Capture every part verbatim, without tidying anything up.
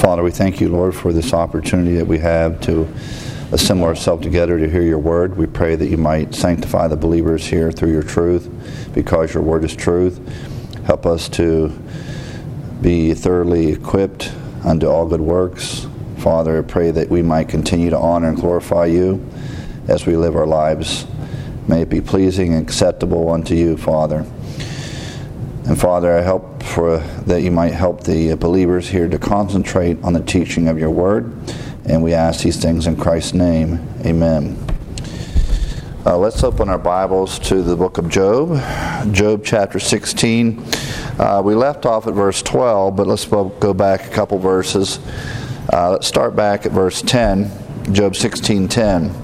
Father, we thank you, Lord, for this opportunity that we have to assemble ourselves together to hear your word. We pray that you might sanctify the believers here through your truth, because your word is truth. Help us to be thoroughly equipped unto all good works. Father, I pray that we might continue to honor and glorify you as we live our lives. May it be pleasing and acceptable unto you, Father. And Father, I hope for that you might help the believers here to concentrate on the teaching of your word. And we ask these things in Christ's name. Amen. Uh, let's open our Bibles to the book of Job. Job chapter sixteen. Uh, we left off at verse twelve, but let's go back a couple verses. Uh, let's start back at verse ten. Job sixteen ten.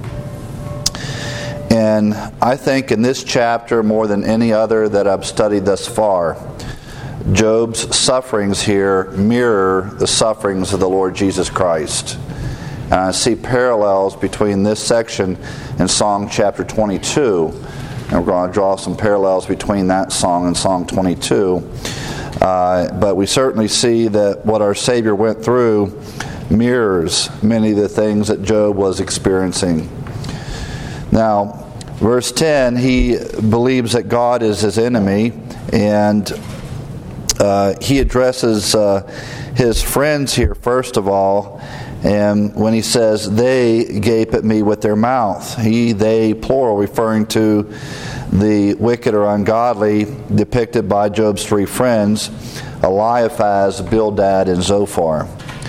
And I think in this chapter, more than any other that I've studied thus far, Job's sufferings here mirror the sufferings of the Lord Jesus Christ. And I see parallels between this section and Psalm chapter twenty-two. And we're going to draw some parallels between that song and Psalm twenty-two. Uh, but we certainly see that what our Savior went through mirrors many of the things that Job was experiencing. Now, verse ten, he believes that God is his enemy, and uh, he addresses uh, his friends here first of all, and when he says, they gape at me with their mouth. He, they, plural, referring to the wicked or ungodly depicted by Job's three friends, Eliphaz, Bildad, and Zophar.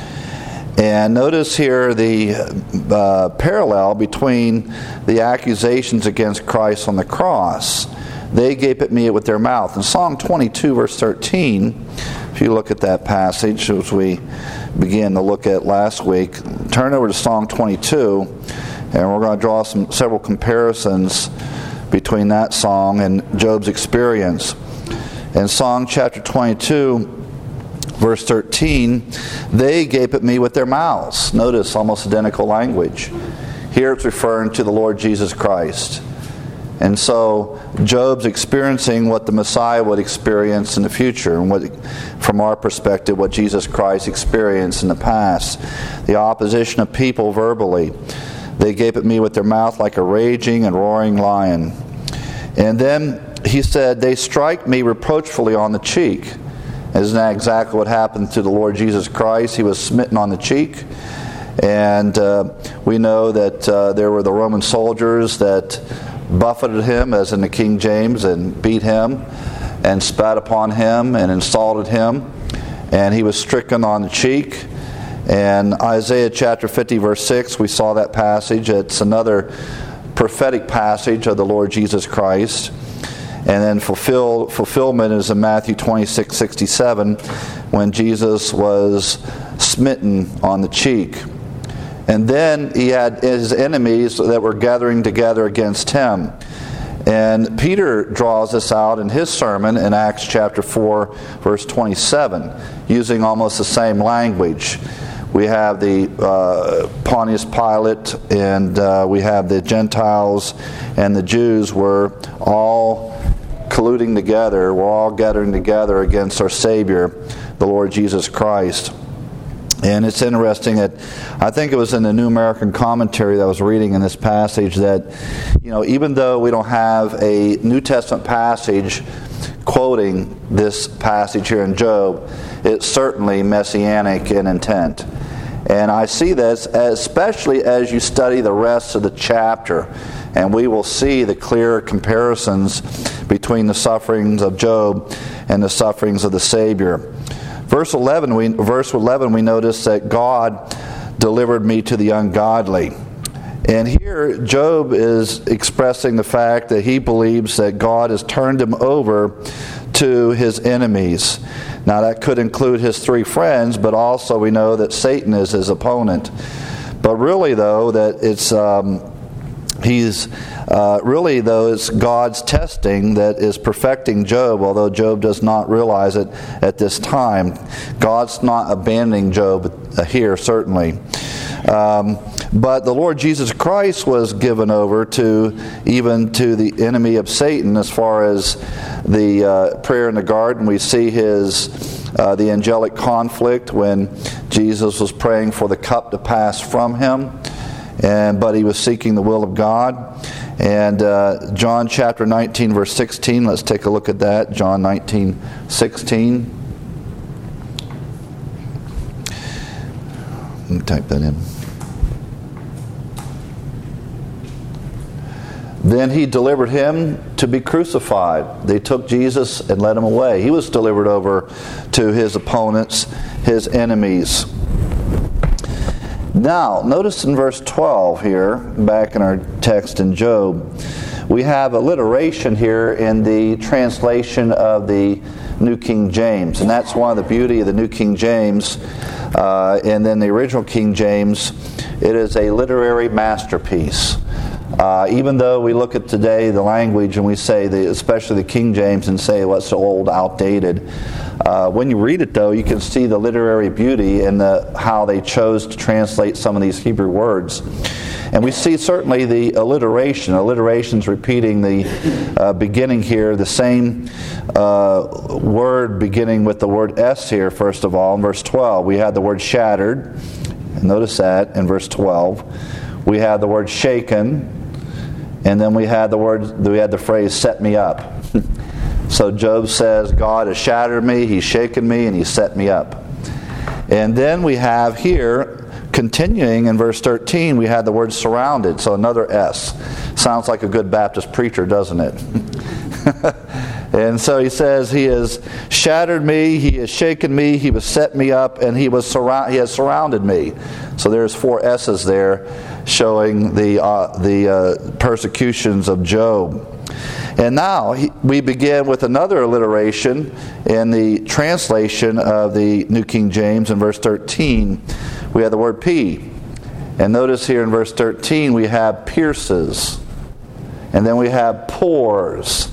And notice here the uh, parallel between the accusations against Christ on the cross. They gape at me with their mouth. In Psalm twenty-two, verse thirteen, if you look at that passage, as we began to look at last week, turn over to Psalm twenty-two, and we're going to draw some several comparisons between that song and Job's experience. In Psalm chapter twenty-two, verse thirteen, they gape at me with their mouths. Notice, almost identical language. Here it's referring to the Lord Jesus Christ. And so Job's experiencing what the Messiah would experience in the future, and what, from our perspective, what Jesus Christ experienced in the past. The opposition of people verbally. They gape at me with their mouth like a raging and roaring lion. And then he said, they strike me reproachfully on the cheek. Isn't that exactly what happened to the Lord Jesus Christ? He was smitten on the cheek. And uh, we know that uh, there were the Roman soldiers that buffeted him, as in the King James, and beat him and spat upon him and insulted him. And he was stricken on the cheek. And Isaiah chapter fifty, verse six, we saw that passage. It's another prophetic passage of the Lord Jesus Christ. And then fulfill, fulfillment is in Matthew twenty-six sixty-seven, when Jesus was smitten on the cheek. And then he had his enemies that were gathering together against him. And Peter draws this out in his sermon in Acts chapter four, verse twenty-seven, using almost the same language. We have the uh, Pontius Pilate, and uh, we have the Gentiles, and the Jews were all colluding together. We're all gathering together against our Savior, the Lord Jesus Christ. And it's interesting that I think it was in the New American Commentary that I was reading in this passage that, you know, even though we don't have a New Testament passage quoting this passage here in Job, it's certainly messianic in intent. And I see this especially as you study the rest of the chapter, and we will see the clear comparisons between the sufferings of Job and the sufferings of the Savior. Verse eleven, we, verse eleven, we notice that God delivered me to the ungodly. And here Job is expressing the fact that he believes that God has turned him over to his enemies. Now that could include his three friends, but also we know that Satan is his opponent. But really though, that it's um, he's uh, really though it's God's testing that is perfecting Job, although Job does not realize it at this time. God's not abandoning Job here, certainly. Um, but the Lord Jesus Christ was given over to even to the enemy of Satan. As far as the uh, prayer in the garden, we see his uh, the angelic conflict when Jesus was praying for the cup to pass from him, and but he was seeking the will of God. And uh, John chapter nineteen, verse sixteen, let's take a look at that. John nineteen, sixteen. Let me type that in. Then he delivered him to be crucified. They took Jesus and led him away. He was delivered over to his opponents, his enemies. Now, notice in verse twelve here, back in our text in Job, we have alliteration here in the translation of the New King James. And that's one of the beauty of the New King James. Uh, and then the original King James, it is a literary masterpiece. Uh, even though we look at today the language and we say, the, especially the King James, and say, well, it's so old, outdated. Uh, when you read it, though, you can see the literary beauty in the, how they chose to translate some of these Hebrew words. And we see certainly the alliteration. Alliteration's repeating the uh, beginning here, the same uh, word beginning with the word S here, first of all. In verse twelve, we had the word shattered. Notice that in verse twelve. We had the word shaken. And then we had the word, we had the phrase, set me up. So Job says, God has shattered me, He's shaken me, and He set me up. And then we have here, continuing in verse thirteen, we had the word surrounded. So another S. Sounds like a good Baptist preacher, doesn't it? And so he says, He has shattered me, He has shaken me, He has set me up, and He was surround, He has surrounded me. So there's four S's there, showing the uh, the uh, persecutions of Job. And now he, we begin with another alliteration in the translation of the New King James in verse thirteen. We have the word P. And notice here in verse thirteen we have pierces. And then we have pores.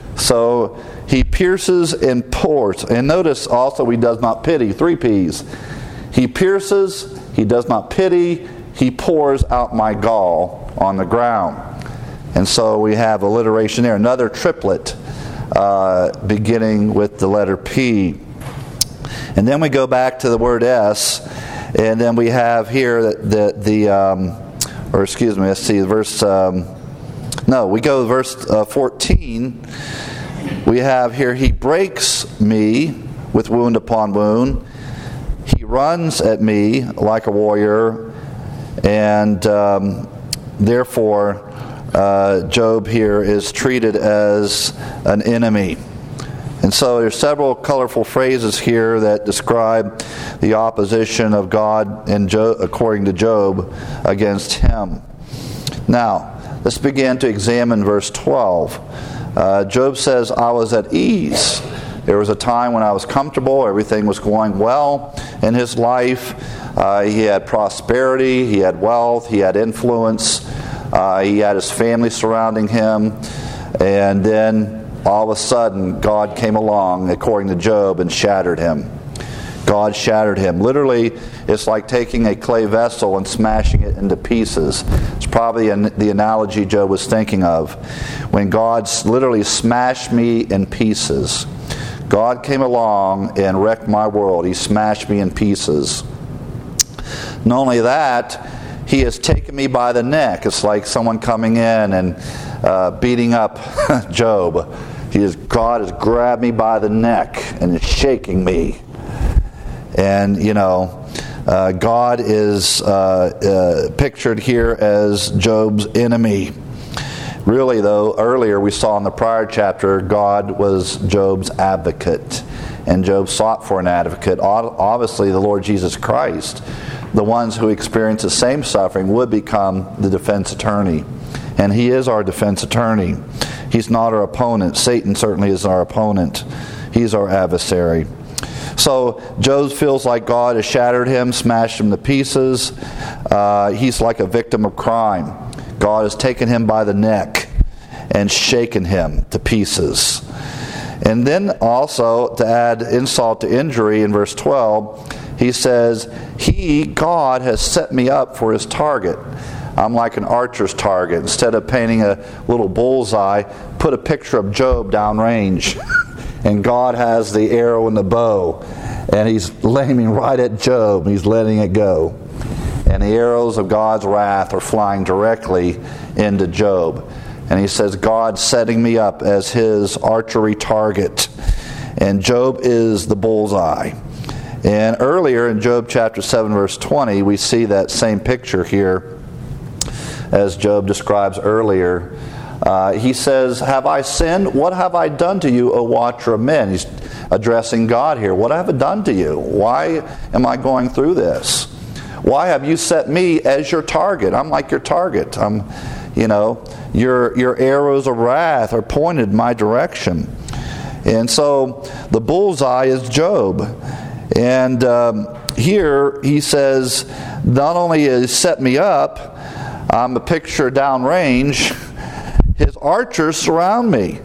So He pierces and pores. And notice also He does not pity. Three P's. He pierces, He does not pity, He pours out my gall on the ground. And so we have alliteration there. Another triplet uh, beginning with the letter P. And then we go back to the word S. And then we have here that the, the um, or excuse me, let's see, verse, um, no, we go to verse uh, fourteen. We have here, He breaks me with wound upon wound. He runs at me like a warrior. And um, therefore, Uh, Job here is treated as an enemy. And so there's several colorful phrases here that describe the opposition of God, in Job, according to Job, against him. Now, let's begin to examine verse twelve. Uh, Job says, I was at ease. There was a time when I was comfortable, everything was going well in his life. Uh, he had prosperity, he had wealth, he had influence. Uh, he had his family surrounding him, and then all of a sudden God came along, according to Job, and shattered him. God shattered him. Literally, it's like taking a clay vessel and smashing it into pieces. It's probably an, the analogy Job was thinking of. When God literally smashed me in pieces. God came along and wrecked my world. He smashed me in pieces. Not only that, He has taken me by the neck. It's like someone coming in and uh, beating up Job. He is, God has grabbed me by the neck and is shaking me. And, you know, uh, God is uh, uh, pictured here as Job's enemy. Really, though, earlier we saw in the prior chapter, God was Job's advocate. And Job sought for an advocate. Obviously, the Lord Jesus Christ, the ones who experience the same suffering, would become the defense attorney. And He is our defense attorney. He's not our opponent. Satan certainly is our opponent. He's our adversary. So Job feels like God has shattered him, smashed him to pieces. Uh, he's like a victim of crime. God has taken him by the neck and shaken him to pieces. And then also, to add insult to injury, in verse twelve, he says, He, God, has set me up for His target. I'm like an archer's target. Instead of painting a little bullseye, put a picture of Job downrange. And God has the arrow and the bow. And he's aiming right at Job. He's letting it go. And the arrows of God's wrath are flying directly into Job. And he says, God's setting me up as his archery target. And Job is the bullseye. And earlier in Job chapter seven, verse twenty, we see that same picture here as Job describes earlier. Uh, he says, have I sinned? What have I done to you, O watcher of men? He's addressing God here. What have I done to you? Why am I going through this? Why have you set me as your target? I'm like your target. I'm, you know, your your arrows of wrath are pointed my direction. And so the bullseye is Job. And um, here he says, not only has set me up, I'm a picture downrange, his archers surround me.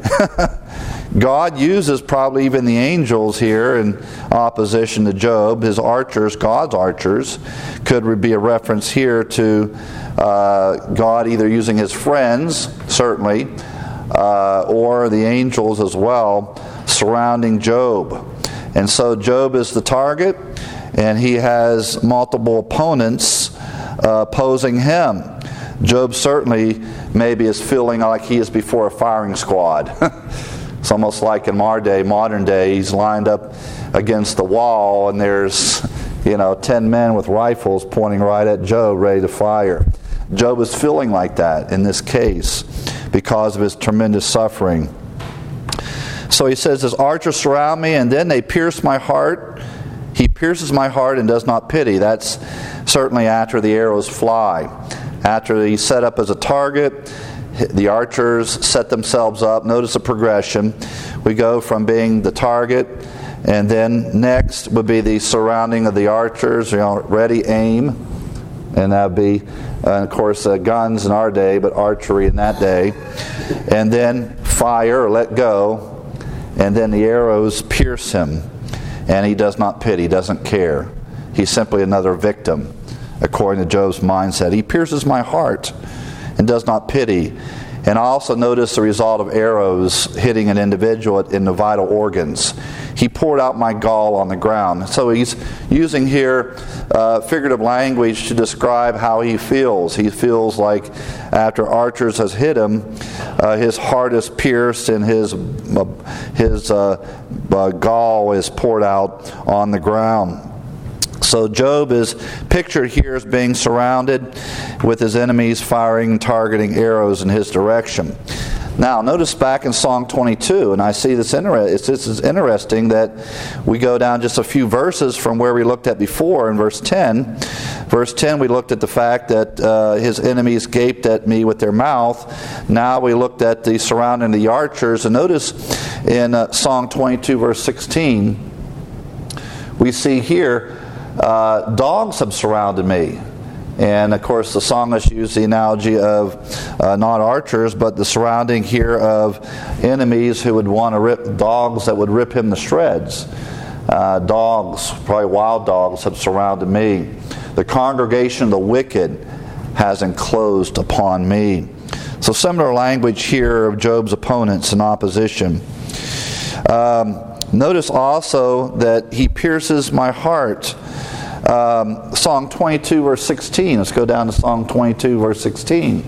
God uses probably even the angels here in opposition to Job. His archers, God's archers, could be a reference here to uh, God either using his friends, certainly, uh, or the angels as well, surrounding Job. And so Job is the target, and he has multiple opponents uh, opposing him. Job certainly maybe is feeling like he is before a firing squad. It's almost like in our day, modern day, he's lined up against the wall and there's, you know, ten men with rifles pointing right at Job, ready to fire. Job is feeling like that in this case because of his tremendous suffering. So he says, his archers surround me, and then they pierce my heart. He pierces my heart and does not pity. That's certainly after the arrows fly. After he's set up as a target, the archers set themselves up. Notice the progression. We go from being the target, and then next would be the surrounding of the archers. You know, ready, aim, and that would be, uh, of course, uh, guns in our day, but archery in that day. And then fire, or let go, and then the arrows pierce him, and he does not pity, doesn't care. He's simply another victim, according to Job's mindset. He pierces my heart and does not pity. And I also notice the result of arrows hitting an individual in the vital organs. He poured out my gall on the ground. So he's using here uh, figurative language to describe how he feels. He feels like after archers has hit him, uh, his heart is pierced and his, uh, his uh, uh, gall is poured out on the ground. So Job is pictured here as being surrounded with his enemies firing, targeting arrows in his direction. Now, notice back in Psalm twenty-two, and I see this, inter- it's, this is interesting that we go down just a few verses from where we looked at before in verse ten. Verse ten, we looked at the fact that uh, his enemies gaped at me with their mouth. Now we looked at the surrounding the archers. And notice in uh, Psalm twenty-two, verse sixteen, we see here, Uh, dogs have surrounded me. And of course the psalmist used the analogy of uh, not archers, but the surrounding here of enemies who would want to rip, dogs that would rip him to shreds. Uh, dogs, probably wild dogs, have surrounded me. The congregation of the wicked has enclosed upon me. So similar language here of Job's opponents in opposition. Um, notice also that he pierces my heart. Um, Psalm twenty-two, verse sixteen. Let's go down to Psalm twenty-two, verse sixteen.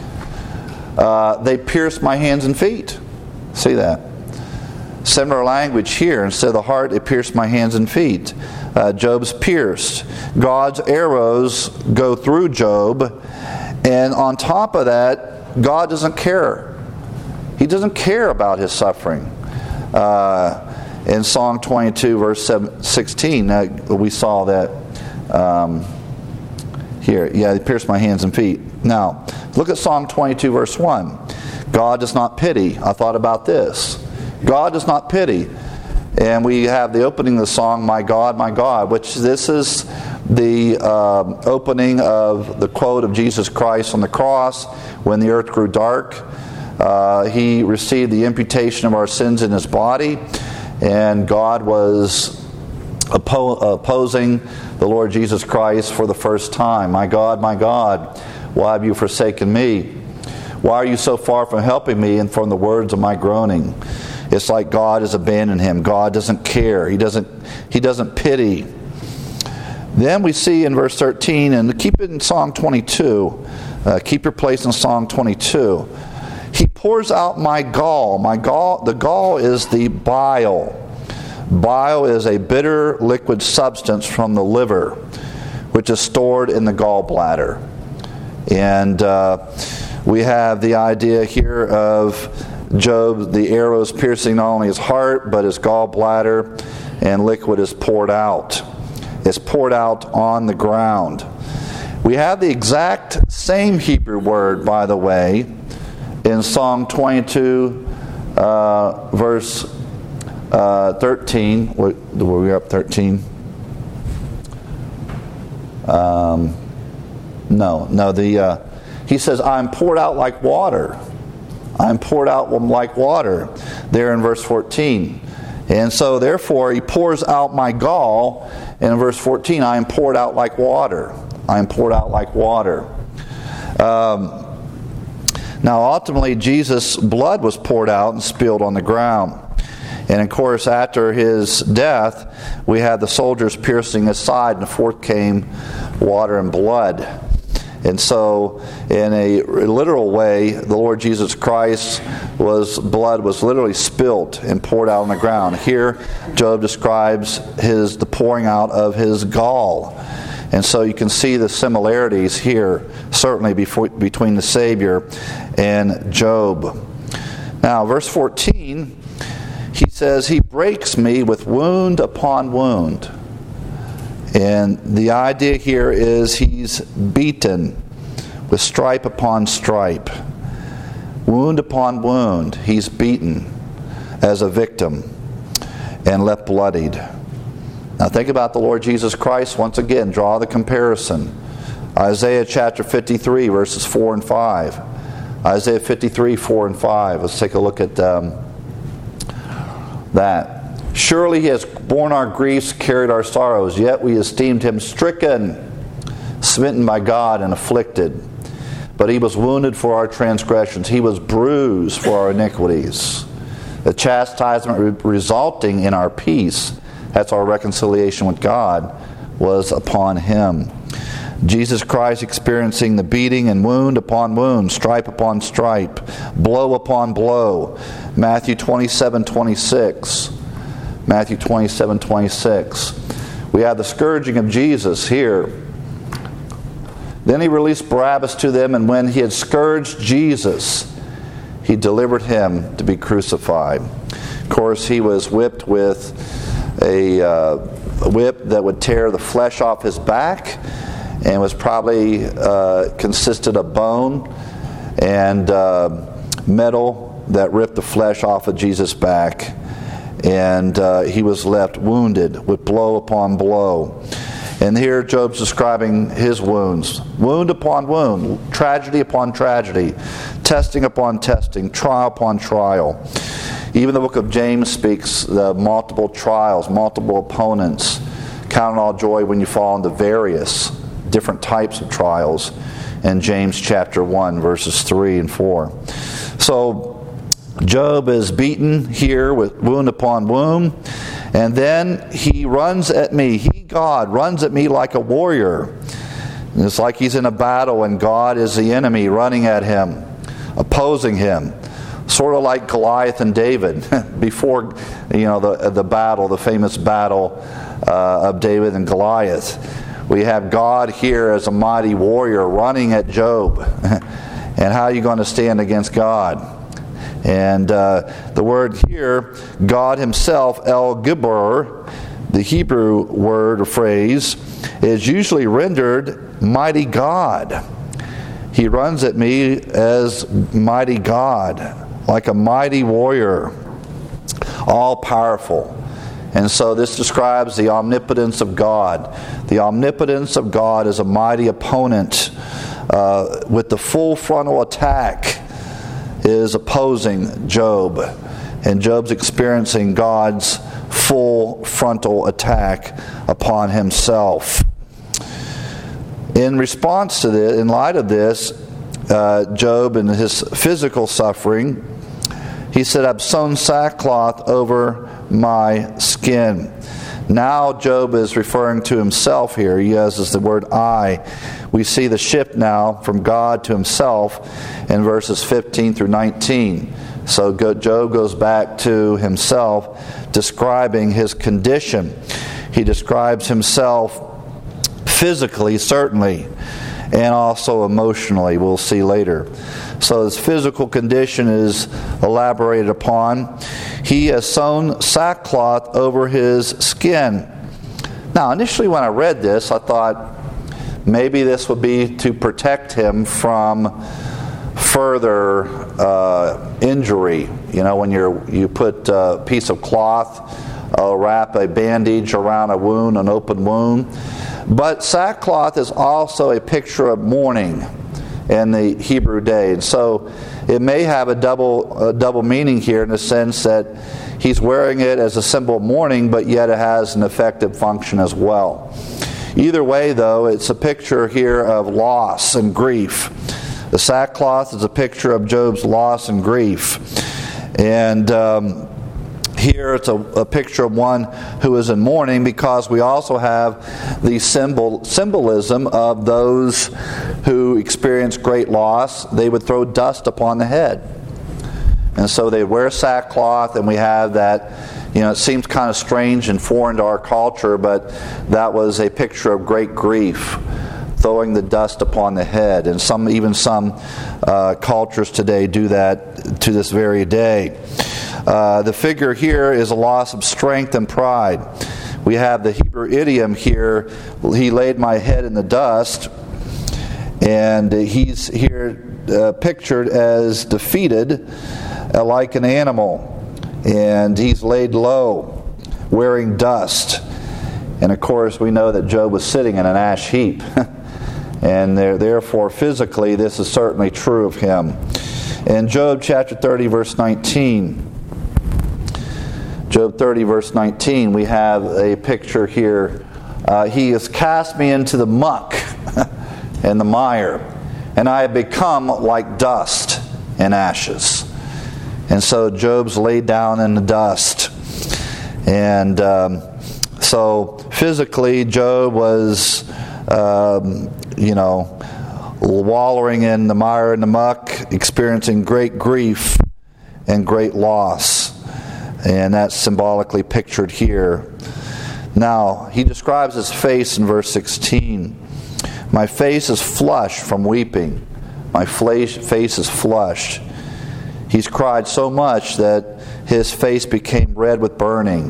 Uh, they pierced my hands and feet. See that? Similar language here. Instead of the heart, it pierced my hands and feet. Uh, Job's pierced. God's arrows go through Job. And on top of that, God doesn't care. He doesn't care about his suffering. Uh, In Psalm twenty-two, verse sixteen, uh, we saw that um, here. Yeah, he pierced my hands and feet. Now, look at Psalm twenty-two, verse one. God does not pity. I thought about this. God does not pity. And we have the opening of the song, My God, My God, which this is the uh, opening of the quote of Jesus Christ on the cross when the earth grew dark. Uh, he received the imputation of our sins in his body. And God was oppo- opposing the Lord Jesus Christ for the first time. My God, my God, why have you forsaken me? Why are you so far from helping me and from the words of my groaning? It's like God has abandoned him. God doesn't care. He doesn't, he doesn't pity. Then we see in verse thirteen, and keep it in Psalm twenty-two. Uh, keep your place in Psalm twenty-two. He pours out my gall. My gall. The gall is the bile. Bile is a bitter liquid substance from the liver, which is stored in the gallbladder. And uh, we have the idea here of Job, the arrows piercing not only his heart, but his gallbladder, and liquid is poured out. It's poured out on the ground. We have the exact same Hebrew word, by the way, in Psalm twenty-two, uh, verse uh, thirteen. Were we up thirteen? Um, no, no. The uh, he says, "I'm poured out like water. I'm poured out like water," there in verse fourteen. And so, therefore, he pours out my gall. And in verse fourteen, I am poured out like water. I am poured out like water. Um, now, ultimately, Jesus' blood was poured out and spilled on the ground. And, of course, after his death, we had the soldiers piercing his side, and forth came water and blood. And so, in a literal way, the Lord Jesus Christ was blood was literally spilt and poured out on the ground. Here, Job describes his the pouring out of his gall, and so you can see the similarities here, certainly before, between the Savior and Job. Now, verse fourteen, he says, "He breaks me with wound upon wound." And the idea here is he's beaten with stripe upon stripe. Wound upon wound, he's beaten as a victim and left bloodied. Now think about the Lord Jesus Christ once again. Draw the comparison. Isaiah chapter fifty-three, verses four and five. Isaiah fifty-three, four and five. Let's take a look at um, that. "Surely he has borne our griefs, carried our sorrows, yet we esteemed him stricken, smitten by God, and afflicted. But he was wounded for our transgressions, he was bruised for our iniquities. The chastisement re- resulting in our peace," that's our reconciliation with God, "was upon him." Jesus Christ experiencing the beating and wound upon wound, stripe upon stripe, blow upon blow. Matthew twenty-seven twenty-six. Matthew twenty-seven twenty-six. We have the scourging of Jesus here. "Then he released Barabbas to them, and when he had scourged Jesus, he delivered him to be crucified." Of course, he was whipped with a, uh, a whip that would tear the flesh off his back, and was probably uh, consisted of bone and uh, metal that ripped the flesh off of Jesus' back. And uh, he was left wounded with blow upon blow. And here Job's describing his wounds. Wound upon wound, tragedy upon tragedy, testing upon testing, trial upon trial. Even the book of James speaks of multiple trials, multiple opponents. Count it all joy when you fall into various different types of trials in James chapter one, verses three and four. So Job is beaten here with wound upon wound, and then he runs at me. He, God, runs at me like a warrior. And it's like he's in a battle and God is the enemy running at him, opposing him. Sort of like Goliath and David before, you know, the the battle, the famous battle uh, of David and Goliath. We have God here as a mighty warrior running at Job. And how are you going to stand against God? And uh, the word here, God himself, El Gibor, the Hebrew word or phrase, is usually rendered mighty God. He runs at me as mighty God, like a mighty warrior, all powerful. And so this describes the omnipotence of God. The omnipotence of God is a mighty opponent uh, with the full frontal attack is opposing Job. And Job's experiencing God's full frontal attack upon himself. In response to this, in light of this, uh, Job and his physical suffering, He said, I've sewn sackcloth over my skin. Now Job is referring to himself here. He uses the word I. We see the shift now from God to himself in verses fifteen through nineteen. So Job goes back to himself, describing his condition. He describes himself physically, certainly, and also emotionally, we'll see later. So his physical condition is elaborated upon. He has sewn sackcloth over his skin. Now, initially when I read this, I thought maybe this would be to protect him from further uh, injury. You know, when you're you put a piece of cloth, uh, wrap a bandage around a wound, an open wound. But sackcloth is also a picture of mourning in the Hebrew day. And so it may have a double a double meaning here, in the sense that he's wearing it as a symbol of mourning, but yet it has an effective function as well. Either way, though, it's a picture here of loss and grief. The sackcloth is a picture of Job's loss and grief. And um, here it's a, a picture of one who is in mourning, because we also have the symbol symbolism of those who experience great loss. They would throw dust upon the head. And so they wear sackcloth, and we have that, you know, it seems kind of strange and foreign to our culture, but that was a picture of great grief, throwing the dust upon the head. And some, even some uh, cultures today do that to this very day. Uh, the figure here is a loss of strength and pride. We have the Hebrew idiom here, he laid my head in the dust, and he's here uh, pictured as defeated, uh, like an animal, and he's laid low, wearing dust. And of course we know that Job was sitting in an ash heap, and there, therefore physically this is certainly true of him. In Job chapter thirty, verse nineteen, Job thirty, verse nineteen, we have a picture here. Uh, he has cast me into the muck and the mire, and I have become like dust and ashes. And so Job's laid down in the dust. And um, so physically, Job was, um, you know, wallowing in the mire and the muck, experiencing great grief and great loss. And that's symbolically pictured here. Now, he describes his face in verse sixteen. My face is flushed from weeping. My face is flushed. He's cried so much that his face became red with burning.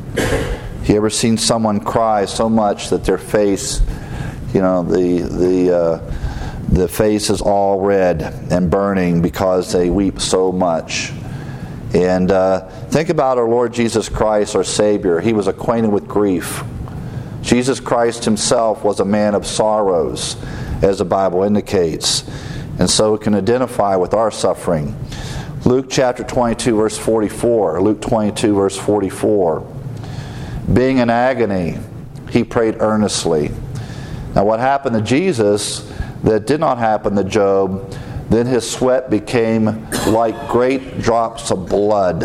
You ever seen someone cry so much that their face, you know, the the uh, the face is all red and burning because they weep so much? And uh, think about our Lord Jesus Christ, our Savior. He was acquainted with grief. Jesus Christ himself was a man of sorrows, as the Bible indicates. And so we can identify with our suffering. Luke chapter twenty-two, verse forty-four. Luke twenty-two, verse forty-four. Being in agony, he prayed earnestly. Now what happened to Jesus that did not happen to Job? Then his sweat became like great drops of blood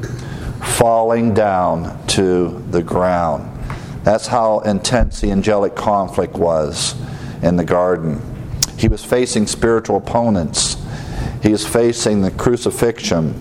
falling down to the ground. That's how intense the angelic conflict was in the garden. He was facing spiritual opponents. He is facing the crucifixion.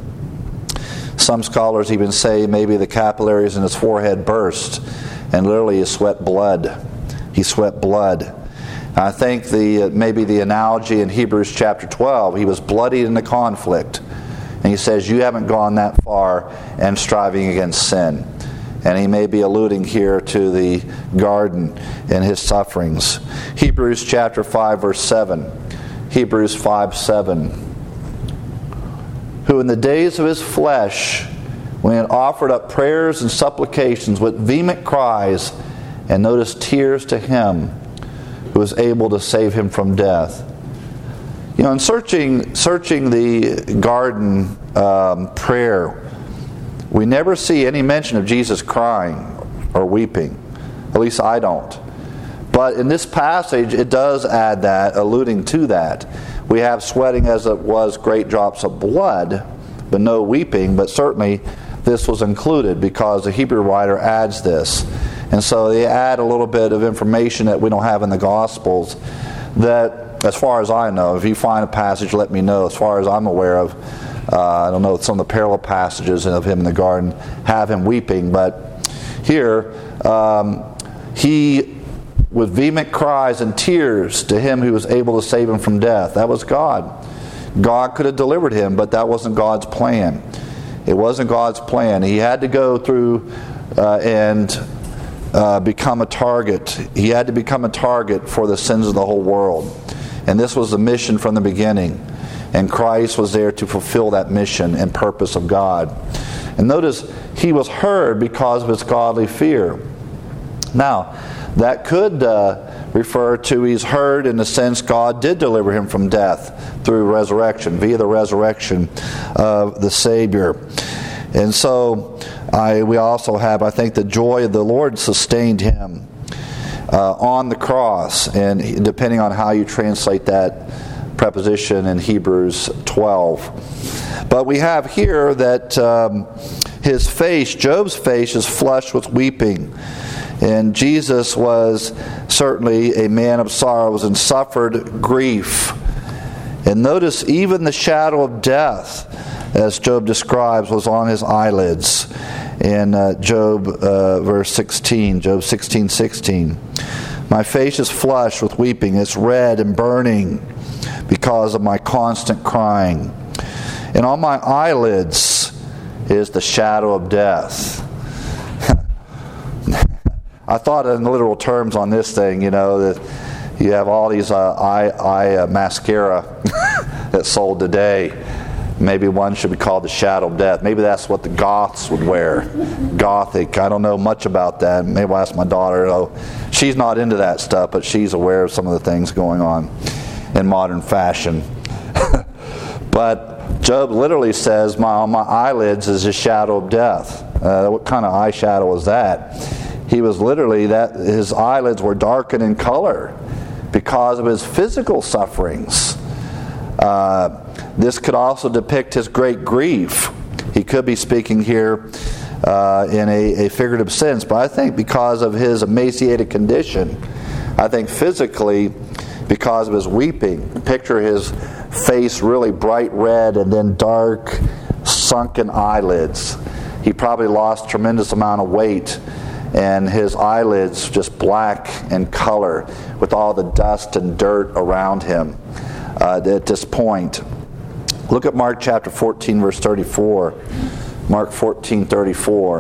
Some scholars even say maybe the capillaries in his forehead burst, and literally he sweat blood. He sweat blood. I think the maybe the analogy in Hebrews chapter twelve, he was bloodied in the conflict. And he says, you haven't gone that far and striving against sin. And he may be alluding here to the garden and his sufferings. Hebrews chapter five, verse seven. Hebrews five, seven. Who in the days of his flesh, when he had offered up prayers and supplications with vehement cries, and notice tears to him who was able to save him from death. You know, in searching searching the garden um, prayer, we never see any mention of Jesus crying or weeping. At least I don't. But in this passage, it does add that, alluding to that. We have sweating as it was great drops of blood but no weeping. But certainly this was included because the Hebrew writer adds this. And so they add a little bit of information that we don't have in the Gospels that, as far as I know, if you find a passage, let me know. As far as I'm aware of, uh, I don't know if some of the parallel passages of him in the garden have him weeping, but here, um, he, with vehement cries and tears to him who was able to save him from death. That was God. God could have delivered him, but that wasn't God's plan. It wasn't God's plan. He had to go through uh, and uh, become a target. He had to become a target for the sins of the whole world. And this was the mission from the beginning. And Christ was there to fulfill that mission and purpose of God. And notice, he was heard because of his godly fear. Now, that could uh, refer to he's heard in the sense God did deliver him from death through resurrection, via the resurrection of the Savior. And so I, we also have, I think, the joy of the Lord sustained him uh, on the cross. And depending on how you translate that preposition in Hebrews twelve. But we have here that um, his face, Job's face, is flushed with weeping. And Jesus was certainly a man of sorrows and suffered grief. And notice even the shadow of death, as Job describes, was on his eyelids. In uh, Job uh, verse sixteen, Job sixteen sixteen. My face is flushed with weeping, it's red and burning because of my constant crying. And on my eyelids is the shadow of death. I thought in literal terms on this thing, you know, that you have all these uh, eye, eye uh, mascara that's sold today. Maybe one should be called the shadow of death. Maybe that's what the goths would wear. Gothic. I don't know much about that. Maybe I'll ask my daughter. Oh, she's not into that stuff, but she's aware of some of the things going on in modern fashion. But Job literally says, my, on my eyelids is a shadow of death. Uh, what kind of eyeshadow is that? He was literally, that his eyelids were darkened in color because of his physical sufferings. Uh, this could also depict his great grief. He could be speaking here uh, in a, a figurative sense, but I think because of his emaciated condition, I think physically because of his weeping. Picture his face really bright red and then dark, sunken eyelids. He probably lost a tremendous amount of weight, and his eyelids just black in color with all the dust and dirt around him uh, at this point. Look at Mark chapter fourteen, verse thirty-four. Mark fourteen, thirty-four.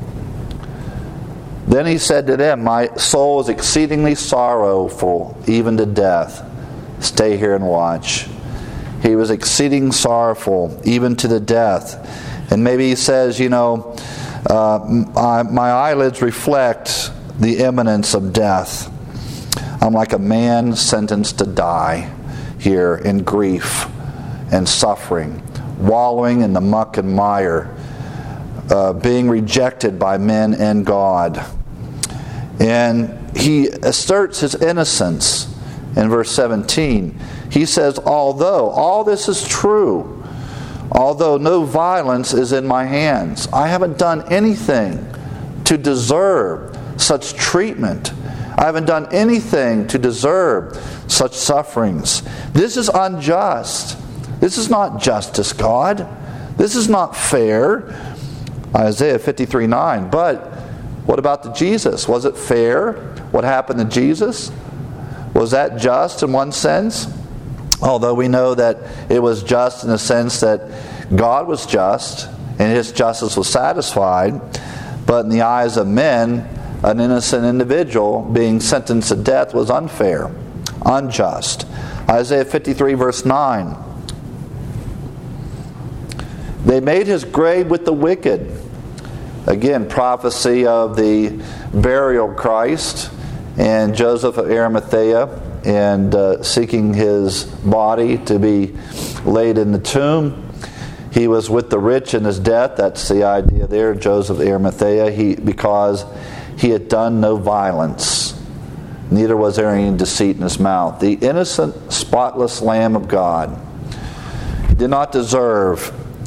Then he said to them, my soul is exceedingly sorrowful, even to death. Stay here and watch. He was exceeding sorrowful, even to the death. And maybe he says, you know, uh, my, my eyelids reflect the imminence of death. I'm like a man sentenced to die here in grief and suffering, wallowing in the muck and mire, uh, being rejected by men and God. And he asserts his innocence in verse seventeen. He says, although all this is true, although no violence is in my hands, I haven't done anything to deserve such treatment. I haven't done anything to deserve such sufferings. This is unjust. This is not justice, God. This is not fair. Isaiah fifty-three nine. But what about the Jesus? Was it fair? What happened to Jesus? Was that just in one sense? Although we know that it was just in the sense that God was just and His justice was satisfied. But in the eyes of men, an innocent individual being sentenced to death was unfair, unjust. Isaiah fifty-three verse nine. They made His grave with the wicked. Again, prophecy of the burial of Christ and Joseph of Arimathea and uh, seeking his body to be laid in the tomb. He was with the rich in his death. That's the idea there, Joseph of Arimathea. He, because he had done no violence, neither was there any deceit in his mouth. The innocent, spotless Lamb of God did not deserve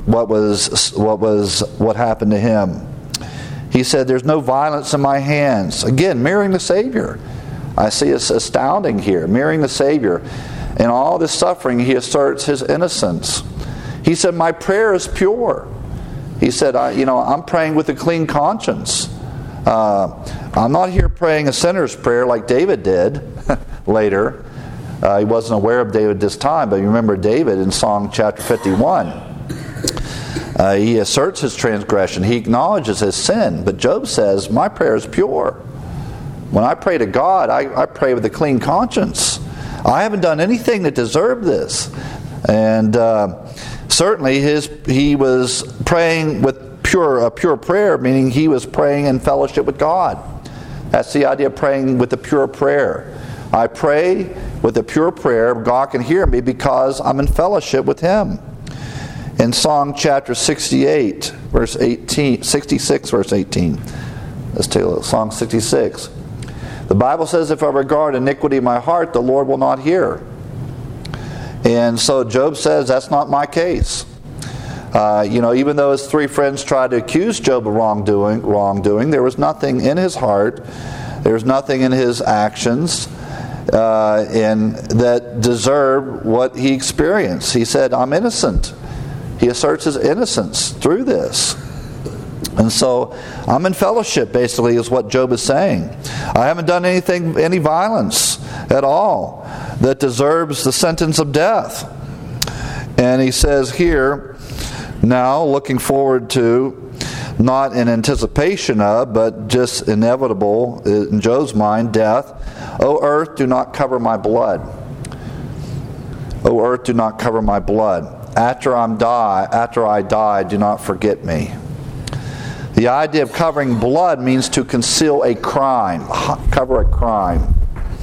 what was what was what happened to him. He said, "There's no violence in my hands." Again, mirroring the Savior. I see it's astounding here, mirroring the Savior. In all this suffering, he asserts his innocence. He said, "My prayer is pure." He said, I, you know, I'm praying with a clean conscience. Uh, I'm not here praying a sinner's prayer like David did later. Uh, he wasn't aware of David this time, but you remember David in Psalm chapter fifty-one. Uh, he asserts his transgression. He acknowledges his sin. But Job says, my prayer is pure. When I pray to God, I, I pray with a clean conscience. I haven't done anything to deserve this. And uh, certainly his he was praying with pure a pure prayer, meaning he was praying in fellowship with God. That's the idea of praying with a pure prayer. I pray with a pure prayer. God can hear me because I'm in fellowship with Him. In Psalm chapter sixty-eight, verse eighteen, sixty-six, verse eighteen. Let's take a look. Psalm sixty-six. The Bible says, "If I regard iniquity in my heart, the Lord will not hear." And so Job says, that's not my case. Uh, you know, even though his three friends tried to accuse Job of wrongdoing, wrongdoing, there was nothing in his heart, there was nothing in his actions uh, in, that deserved what he experienced. He said, I'm innocent. He asserts his innocence through this. And so, I'm in fellowship, basically, is what Job is saying. I haven't done anything, any violence at all that deserves the sentence of death. And he says here, now, looking forward to, not in anticipation of, but just inevitable, in Job's mind, death. O earth, do not cover my blood. O earth, do not cover my blood. After I'm die, after I die, do not forget me. The idea of covering blood means to conceal a crime, cover a crime.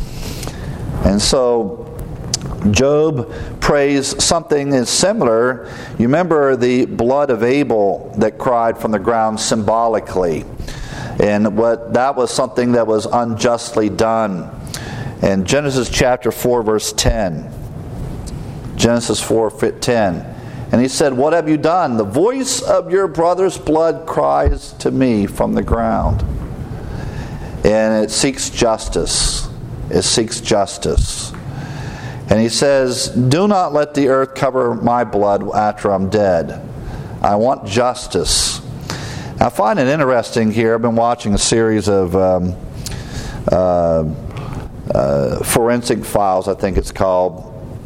And so Job prays something is similar. You remember the blood of Abel that cried from the ground symbolically. And what that was something that was unjustly done. In Genesis chapter four, verse ten. Genesis four, ten. And he said, what have you done? The voice of your brother's blood cries to me from the ground. And it seeks justice. It seeks justice. And he says, do not let the earth cover my blood after I'm dead. I want justice. I find it interesting here. I've been watching a series of um, uh, uh, forensic files, I think it's called.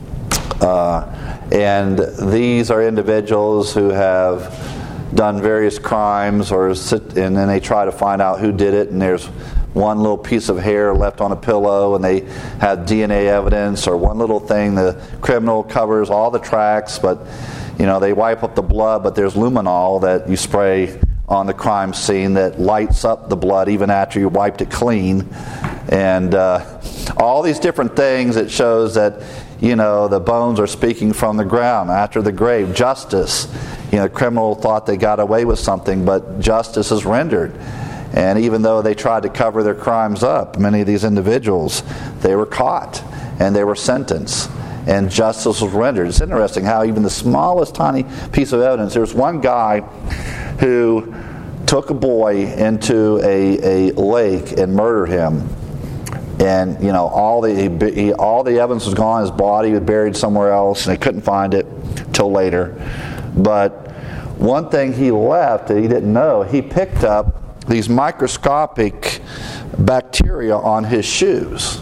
Uh, and these are individuals who have done various crimes, or sit, and then they try to find out who did it, and there's one little piece of hair left on a pillow, and they have D N A evidence, or one little thing. The criminal covers all the tracks, but you know they wipe up the blood, but there's luminol that you spray on the crime scene that lights up the blood even after you wiped it clean, and uh, all these different things. It shows that you know the bones are speaking from the ground after the grave. Justice. You know, the criminal thought they got away with something, but justice is rendered. And even though they tried to cover their crimes up, many of these individuals, they were caught and they were sentenced. And justice was rendered. It's interesting how even the smallest tiny piece of evidence, there's one guy who took a boy into a, a lake and murdered him. And, you know, all the he, all the evidence was gone. His body was buried somewhere else, and they couldn't find it till later. But one thing he left that he didn't know, he picked up these microscopic bacteria on his shoes.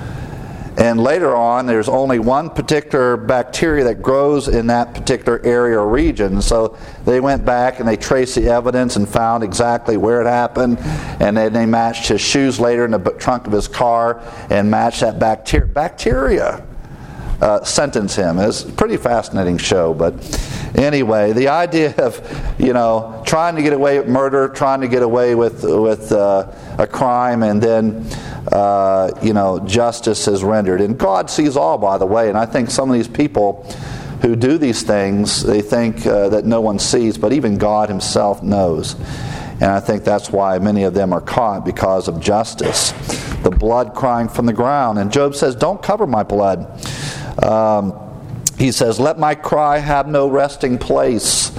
And later on, there's only one particular bacteria that grows in that particular area or region. So they went back and they traced the evidence and found exactly where it happened. And then they matched his shoes later in the trunk of his car and matched that bacteria. Bacteria uh, sentenced him. It's a pretty fascinating show. But anyway, the idea of, you know, trying to get away with murder, trying to get away with, with uh, a crime, and then Uh, you know, justice is rendered. And God sees all, by the way. And I think some of these people who do these things, they think uh, that no one sees, but even God Himself knows. And I think that's why many of them are caught, because of justice. The blood crying from the ground. And Job says, don't cover my blood. Um, he says, let my cry have no resting place.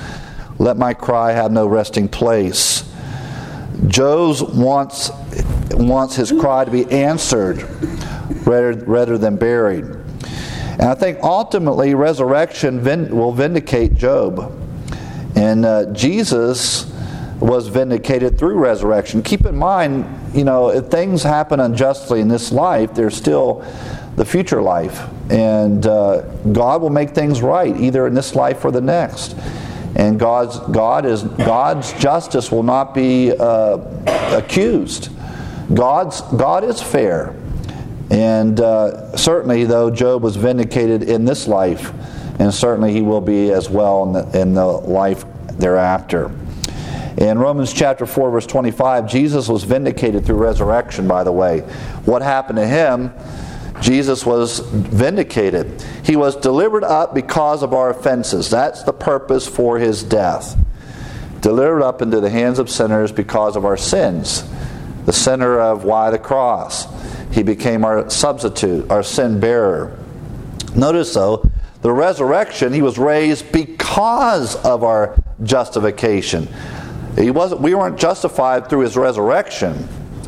Let my cry have no resting place. Job wants, wants his cry to be answered rather, rather than buried. And I think ultimately resurrection vin- will vindicate Job. And uh, Jesus was vindicated through resurrection. Keep in mind, you know, if things happen unjustly in this life, there's still the future life. And uh, God will make things right, either in this life or the next. And God's God is God's justice will not be uh, accused. God's God is fair, and uh, certainly, though Job was vindicated in this life, and certainly he will be as well in the, in the life thereafter. In Romans chapter four, verse twenty-five, Jesus was vindicated through resurrection. By the way, what happened to him? Jesus was vindicated. He was delivered up because of our offenses. That's the purpose for his death. Delivered up into the hands of sinners because of our sins. The center of why the cross. He became our substitute, our sin bearer. Notice though, the resurrection, he was raised because of our justification. He wasn't, we weren't justified through his resurrection,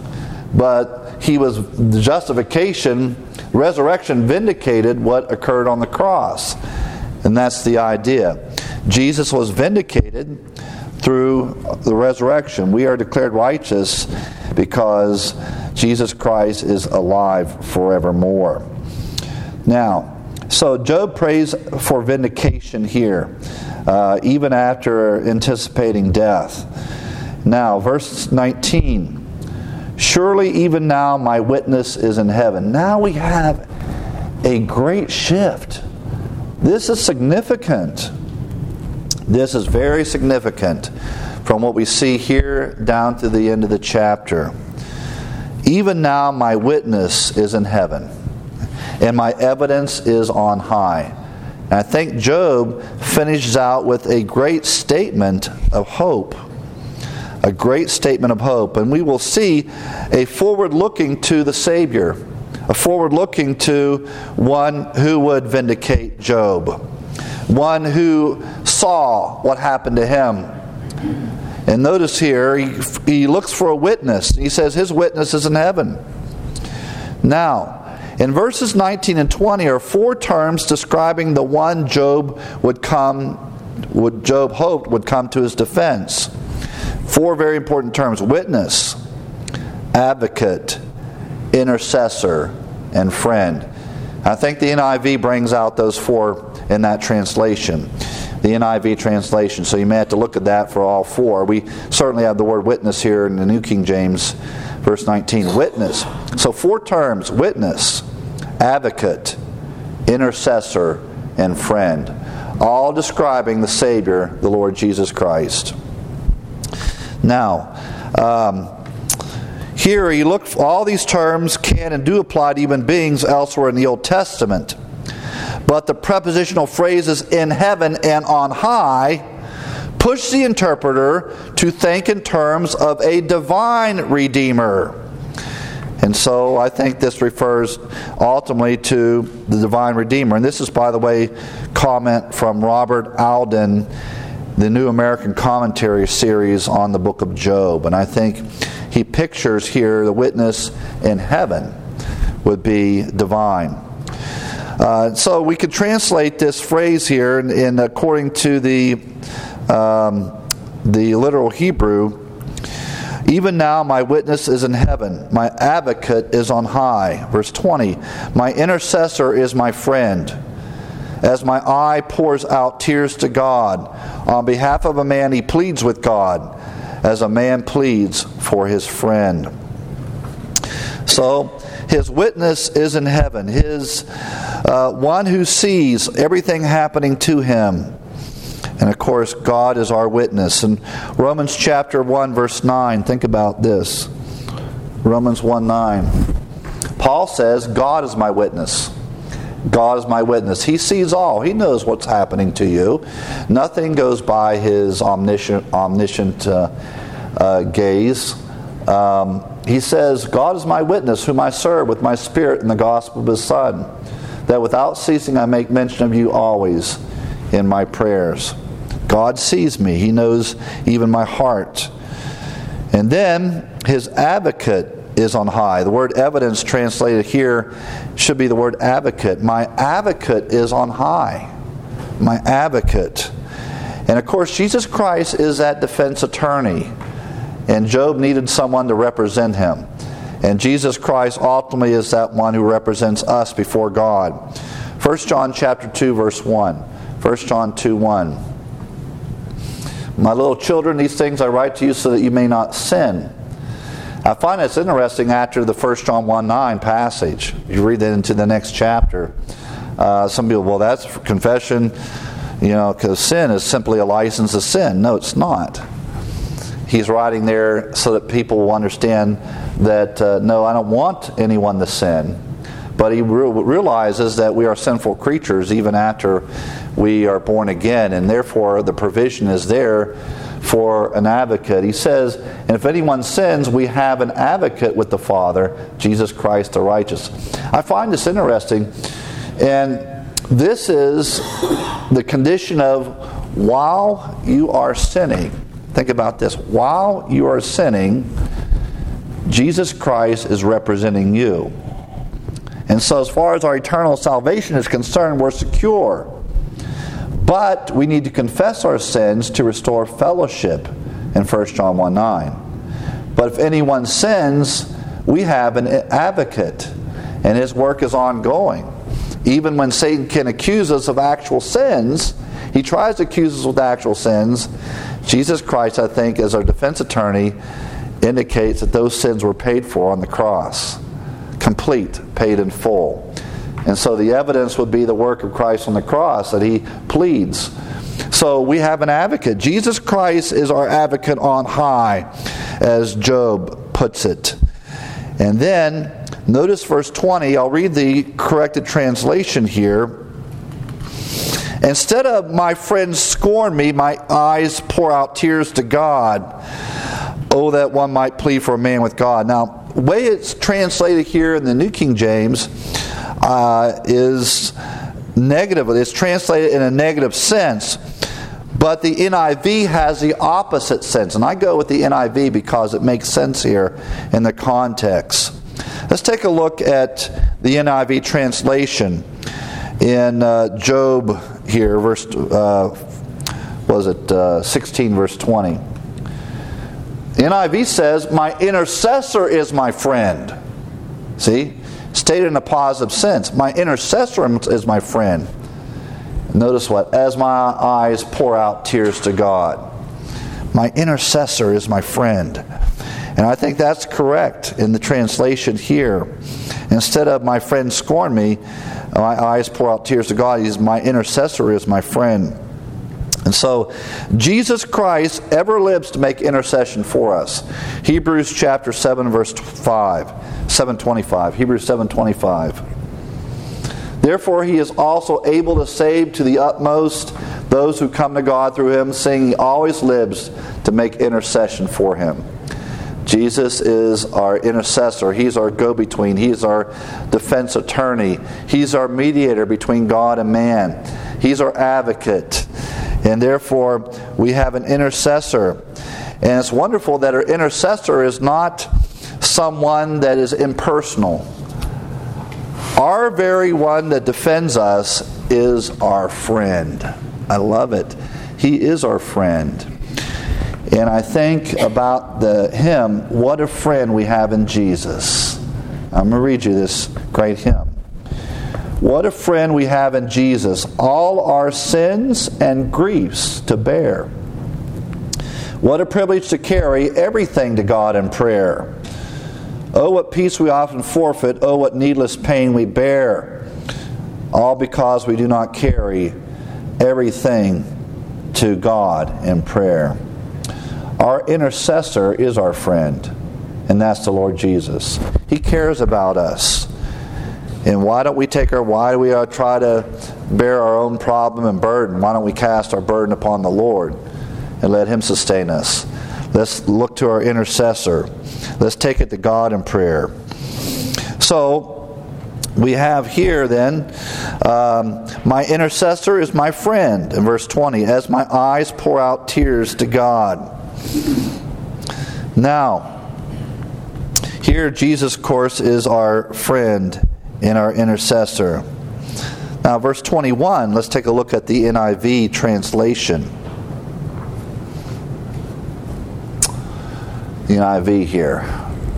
but he was, the justification, resurrection vindicated what occurred on the cross. And that's the idea. Jesus was vindicated through the resurrection. We are declared righteous because Jesus Christ is alive forevermore. Now, so Job prays for vindication here, uh, even after anticipating death. Now, verse nineteen. Surely even now my witness is in heaven. Now we have a great shift. This is significant. This is very significant from what we see here down to the end of the chapter. Even now my witness is in heaven, and my evidence is on high. And I think Job finishes out with a great statement of hope. A great statement of hope. And we will see a forward looking to the Savior. A forward looking to one who would vindicate Job. One who saw what happened to him. And notice here, he, he looks for a witness. He says his witness is in heaven. Now, in verses nineteen and twenty are four terms describing the one Job would come, would Job hoped would come to his defense. Four very important terms: witness, advocate, intercessor, and friend. I think the N I V brings out those four in that translation. The N I V translation. So you may have to look at that for all four. We certainly have the word witness here in the New King James, verse nineteen. Witness. So four terms: witness, advocate, intercessor, and friend. All describing the Savior, the Lord Jesus Christ. Now, um, here you look, all these terms can and do apply to human beings elsewhere in the Old Testament. But the prepositional phrases in heaven and on high push the interpreter to think in terms of a divine Redeemer. And so I think this refers ultimately to the divine Redeemer. And this is, by the way, comment from Robert Alden, the New American Commentary series on the book of Job. And I think he pictures here the witness in heaven would be divine. Uh, so we could translate this phrase here in, in according to the um, the literal Hebrew. Even now my witness is in heaven, my advocate is on high. Verse twenty, my intercessor is my friend. As my eye pours out tears to God, on behalf of a man he pleads with God, as a man pleads for his friend. So, his witness is in heaven. His uh, one who sees everything happening to him. And of course, God is our witness. In Romans chapter one, verse nine, think about this. Romans one nine. Paul says, God is my witness. God is my witness. He sees all. He knows what's happening to you. Nothing goes by his omniscient, omniscient uh, uh, gaze. Um, he says, God is my witness, whom I serve with my spirit in the gospel of his Son, that without ceasing I make mention of you always in my prayers. God sees me. He knows even my heart. And then his advocate is on high. The word evidence translated here should be the word advocate. My advocate is on high. My advocate. And of course, Jesus Christ is that defense attorney. And Job needed someone to represent him. And Jesus Christ ultimately is that one who represents us before God. First John chapter two, verse one. First John two, one. My little children, these things I write to you so that you may not sin. I find it's interesting after the First John one nine passage. You read that into the next chapter. Uh, some people, well, that's for confession, you know, because sin is simply a license to sin. No, it's not. He's writing there so that people will understand that, uh, no, I don't want anyone to sin. But he re- realizes that we are sinful creatures even after we are born again, and therefore the provision is there for an advocate. He says, and if anyone sins, we have an advocate with the Father, Jesus Christ the righteous. I find this interesting, and this is the condition of while you are sinning. Think about this. While you are sinning, Jesus Christ is representing you. And so as far as our eternal salvation is concerned, we're secure. But we need to confess our sins to restore fellowship in First John one nine. But if anyone sins, we have an advocate, and his work is ongoing. Even when Satan can accuse us of actual sins, he tries to accuse us with actual sins. Jesus Christ, I think, as our defense attorney, indicates that those sins were paid for on the cross. Complete, paid in full. And so the evidence would be the work of Christ on the cross that he pleads. So we have an advocate. Jesus Christ is our advocate on high, as Job puts it. And then, notice verse twenty. I'll read the corrected translation here. Instead of my friends scorn me, my eyes pour out tears to God. Oh, that one might plead for a man with God. Now, the way it's translated here in the New King James uh, is negative. It's translated in a negative sense. But the N I V has the opposite sense. And I go with the N I V because it makes sense here in the context. Let's take a look at the N I V translation in uh, Job here, verse uh, was it uh, sixteen, verse twenty. The N I V says, "My intercessor is my friend." See? Stated in a positive sense. My intercessor is my friend. Notice what? As my eyes pour out tears to God. My intercessor is my friend. And I think that's correct in the translation here. Instead of my friends scorn me, my eyes pour out tears to God. He's my intercessor is my friend. And so, Jesus Christ ever lives to make intercession for us. Hebrews chapter seven, verse five, seven twenty-five. Hebrews seven twenty-five. Therefore, he is also able to save to the utmost those who come to God through him, seeing he always lives to make intercession for him. Jesus is our intercessor. He's our go-between. He's our defense attorney. He's our mediator between God and man. He's our advocate. And therefore, we have an intercessor. And it's wonderful that our intercessor is not someone that is impersonal. Our very one that defends us is our friend. I love it. He is our friend. And I think about the hymn, "What a Friend We Have in Jesus." I'm going to read you this great hymn. What a friend we have in Jesus, all our sins and griefs to bear. What a privilege to carry everything to God in prayer. Oh, what peace we often forfeit. Oh, what needless pain we bear. All because we do not carry everything to God in prayer. Our intercessor is our friend, and that's the Lord Jesus. He cares about us. And why don't we take our, why do we uh, try to bear our own problem and burden? Why don't we cast our burden upon the Lord and let him sustain us? Let's look to our intercessor. Let's take it to God in prayer. So, we have here then, um, my intercessor is my friend, in verse twenty, as my eyes pour out tears to God. Now, here Jesus, of course, is our friend and our intercessor. Now, verse twenty-one, let's take a look at the N I V translation. The N I V here.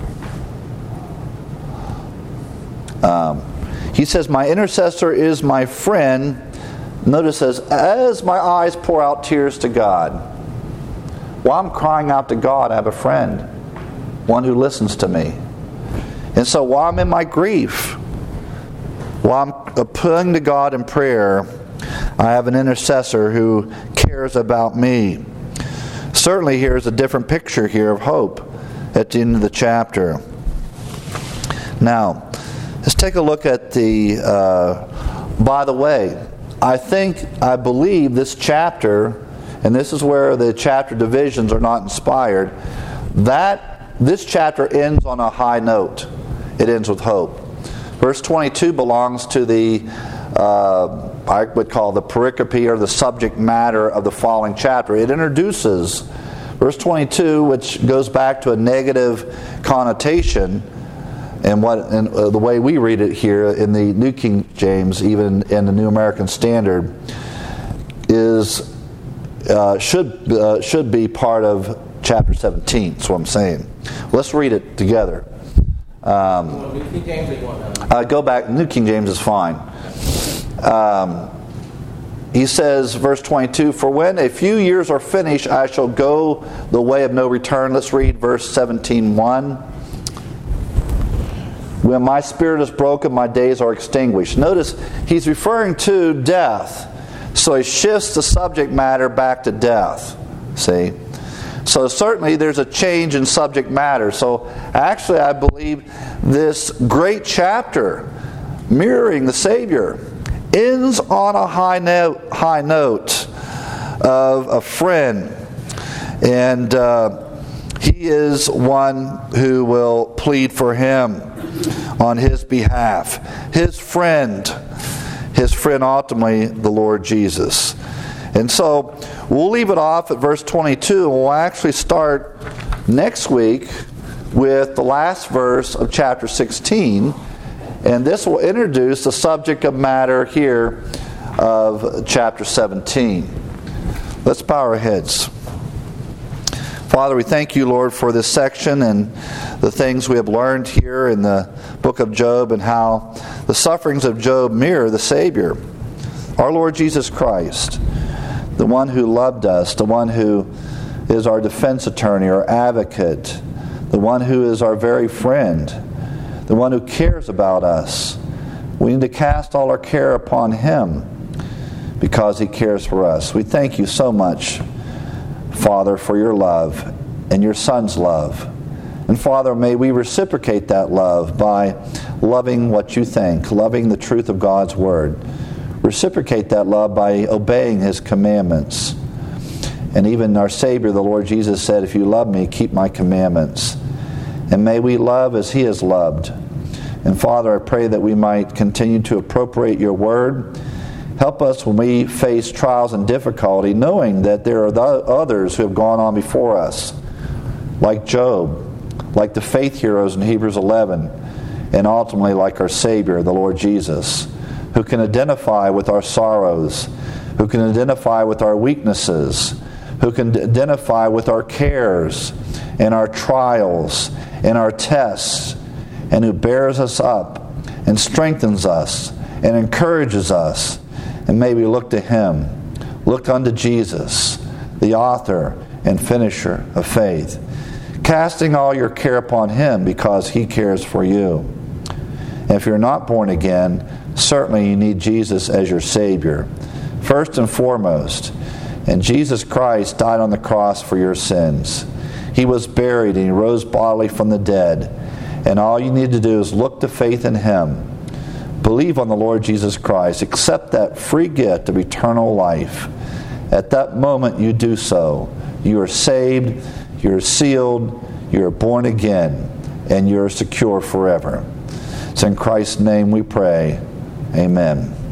Um, he says, my intercessor is my friend. Notice it says, as my eyes pour out tears to God. While I'm crying out to God, I have a friend, one who listens to me. And so while I'm in my grief, while I'm appealing to God in prayer, I have an intercessor who cares about me. Certainly here's a different picture here of hope at the end of the chapter. Now, let's take a look at the, uh, by the way, I think, I believe this chapter, and this is where the chapter divisions are not inspired, that this chapter ends on a high note. It ends with hope. Verse twenty-two belongs to the, uh, I would call the pericope or the subject matter of the following chapter. It introduces verse twenty-two, which goes back to a negative connotation. And what and uh, the way we read it here in the New King James, even in the New American Standard, is uh, should uh, should be part of chapter seventeen. That's what I'm saying. Let's read it together. Um, New King James, or you want uh, go back. New King James is fine. Um, he says, verse twenty-two, for when a few years are finished, I shall go the way of no return. Let's read verse seventeen one. When my spirit is broken, my days are extinguished. Notice he's referring to death. So he shifts the subject matter back to death. See? So certainly there's a change in subject matter. So actually I believe this great chapter, mirroring the Savior, ends on a high note, high note of a friend. And uh, he is one who will plead for him on his behalf. His friend, his friend ultimately, the Lord Jesus. And so we'll leave it off at verse twenty-two, and we'll actually start next week with the last verse of chapter sixteen. And this will introduce the subject of matter here of chapter seventeen. Let's bow our heads. Father, we thank you, Lord, for this section and the things we have learned here in the book of Job, and how the sufferings of Job mirror the Savior, our Lord Jesus Christ, the one who loved us, the one who is our defense attorney, our advocate, the one who is our very friend, the one who cares about us. We need to cast all our care upon Him because He cares for us. We thank you so much, Father, for your love and your Son's love. And Father, may we reciprocate that love by loving what you think, loving the truth of God's Word. Reciprocate that love by obeying His commandments. And even our Savior, the Lord Jesus, said, if you love me, keep my commandments. And may we love as He has loved. And Father, I pray that we might continue to appropriate your Word. Help us when we face trials and difficulty, knowing that there are the others who have gone on before us, like Job, like the faith heroes in Hebrews eleven, and ultimately like our Savior, the Lord Jesus, who can identify with our sorrows, who can identify with our weaknesses, who can identify with our cares and our trials and our tests, and who bears us up and strengthens us and encourages us. And may we look to Him, look unto Jesus, the author and finisher of faith, casting all your care upon Him because He cares for you. And if you're not born again, certainly you need Jesus as your Savior, first and foremost. And Jesus Christ died on the cross for your sins. He was buried and He rose bodily from the dead. And all you need to do is look to faith in Him. Believe on the Lord Jesus Christ. Accept that free gift of eternal life. At that moment you do so. You are saved, you're sealed, you're born again, and you're secure forever. It's in Christ's name we pray. Amen.